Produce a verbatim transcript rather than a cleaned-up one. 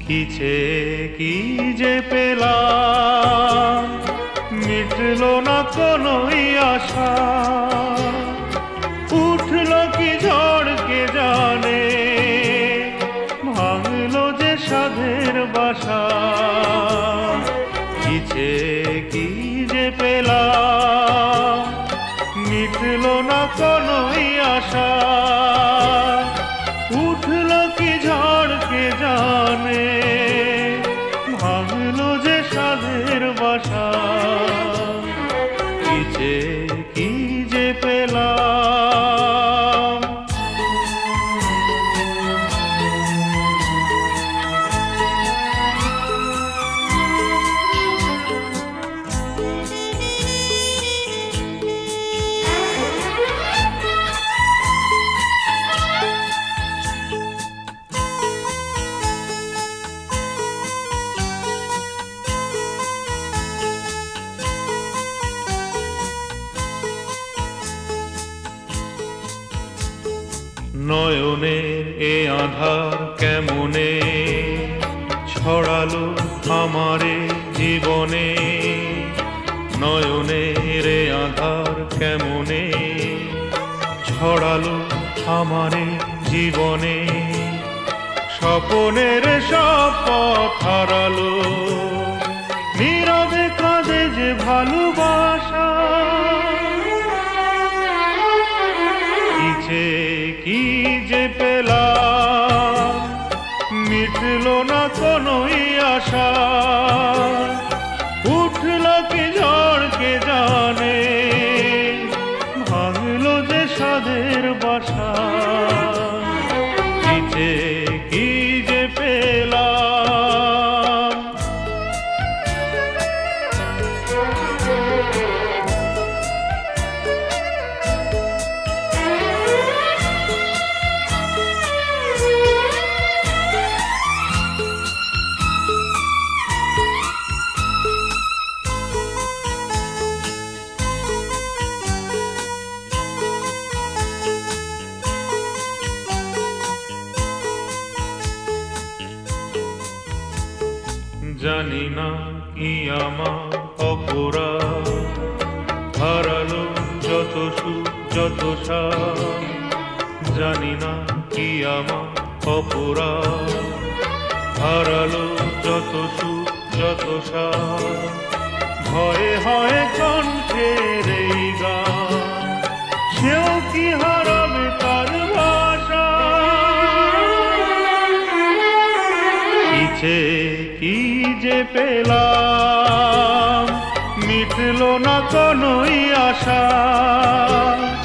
কিছে কি যে পেলাম, মিটলো না কোনোই আশা। উঠলো কি ঝড় কে জানে, ভাঙলো যে সাধের বাসা। কিছে কি যে পেলাম, মিটলো না কোনোই আশা। উঠলো কি ঝড় কে জানে, ভাঙলো যে সাধের বাসা। কিছে কি যে পেলাম। নয়নের এ আধার কেমনে ছড়ালো আমারে জীবনে। নয়নের এ আধার কেমনে ছড়ালো আমারে জীবনে। স্বপনের সব পথ হারালো, নীরবে কাঁদে যে ভালোবাসা। কিছে কি যে পেলাম, মিটলো না কোনোই আশা। উঠলো কি ঝড় কে জানে, ভাঙলো যে সাধের বাসা। কিছে কি যে পেলাম। জানি না কি আমার অপরাধ, হারালো যত সুখ যত সাথ। জানি না কি আমার অপরাধ, হারালো যত সুখ যত সাথ। ভয়ে হয় কণ্ঠের এই গান, সেও কি হারাবে তার ভাষা। কিছে কি যে পেলাম, মিটলো না কোনোই আশা।